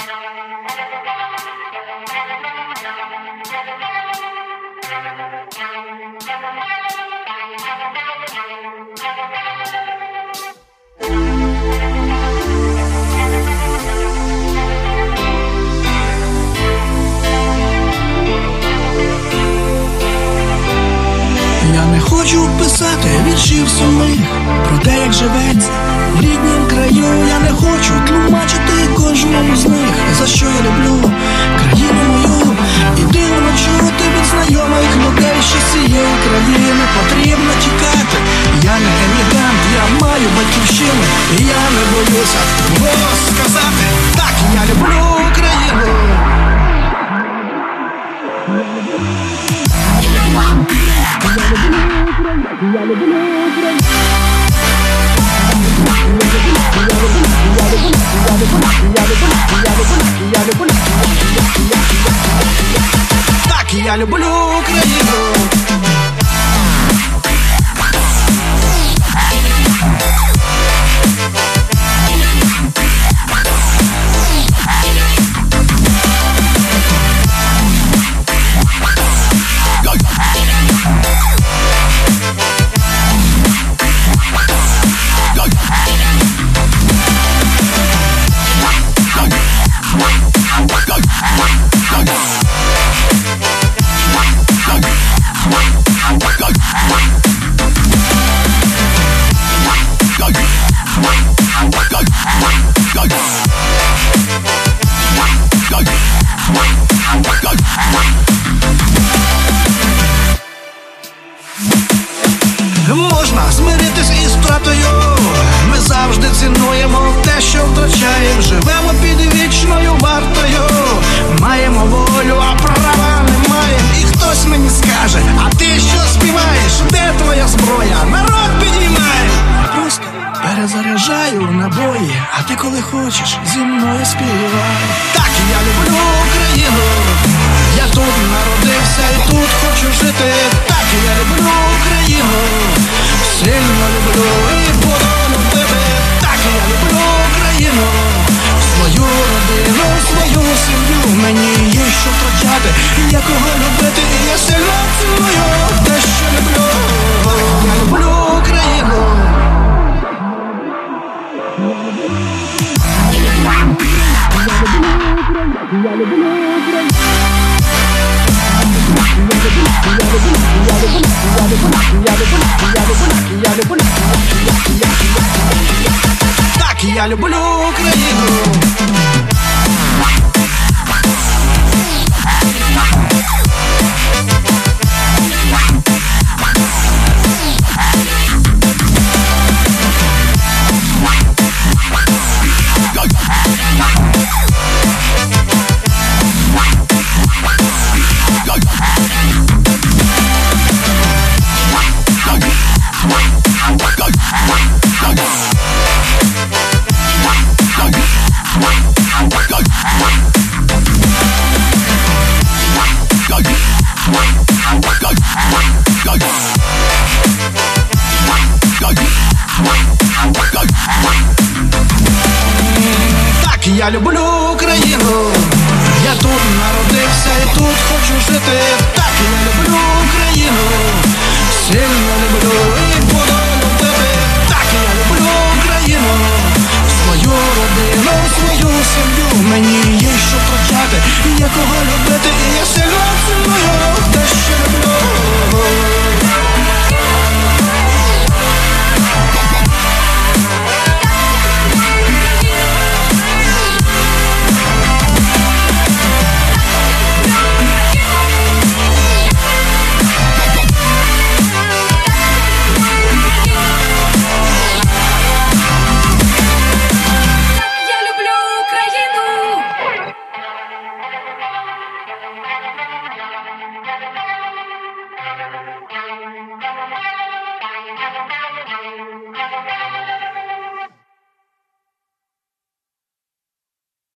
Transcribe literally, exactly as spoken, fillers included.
Я не хочу писати віршів сумних про те, як живеться в ріднім краю. Я не хочу тлумачити кожному з них, за що я люблю країну мою. І дивно чути від знайомих людей, що з цієї країни потрібно тікати. Я не емігрант, я маю батьківщину, і я не боюся голос сказати: так, я люблю Україну. Я люблю Україну. Так, я люблю Україну. Можна змиритись із втратою, ми завжди цінуємо те, що втрачаємо. Живемо під вічною вартою, маємо волю, а права не маємо. І хтось мені скаже: а ти що співаєш? Де твоя зброя? Народ підіймає. Я просто перезаряджаю набої, а ти коли хочеш зі мною співай. Так, я люблю Україну, я тут народився і тут хочу жити. Так, я люблю Україну, сильно люблю і буду любити. Так, я люблю Україну, свою родину, свою сім'ю. Мені є що втрачати, є кого любити, і я сильно ціную те, що люблю. Я люблю Україну. Я люблю Україну. Так, я люблю Україну. Я люблю Україну, я тут народився і тут хочу жити. Так, я люблю Україну, сильно люблю і буду любити. Так, я люблю Україну, свою родину, свою сім'ю. Мені